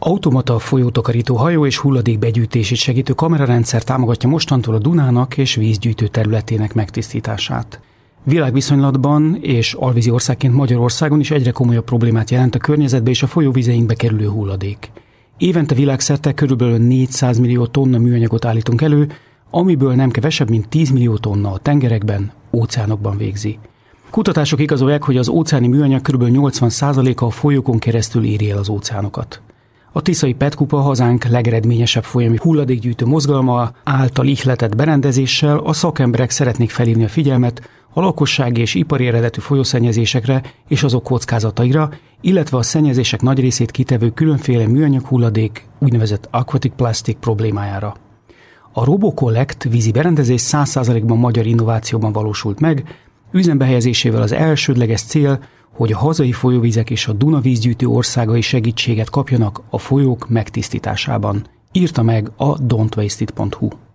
Automata folyótakarító hajó és hulladékbegyűjtését segítő kamerarendszer támogatja mostantól a Dunának és vízgyűjtő területének megtisztítását. Világviszonylatban és alvízi országként Magyarországon is egyre komolyabb problémát jelent a környezetbe és a folyóvizeinkbe kerülő hulladék. Évente világszerte körülbelül 400 millió tonna műanyagot állítunk elő, amiből nem kevesebb, mint 10 millió tonna a tengerekben, óceánokban végzi. Kutatások igazolják, hogy az óceáni műanyag kb. 80%-a a folyókon keresztül éri el az óceánokat. A tiszai PET-kupa hazánk legeredményesebb folyami hulladékgyűjtő mozgalma által ihletett berendezéssel a szakemberek szeretnék felhívni a figyelmet a lakossági és ipari eredetű folyószennyezésekre és azok kockázataira, illetve a szennyezések nagy részét kitevő különféle műanyag hulladék, úgynevezett aquatic plastic problémájára. A RoboCollect vízi berendezés 100%-ban magyar innovációban valósult meg, üzembe helyezésével az elsődleges cél, hogy a hazai folyóvizek és a Duna vízgyűjtő országai segítséget kapjanak a folyók megtisztításában, írta meg a don'twasteit.hu.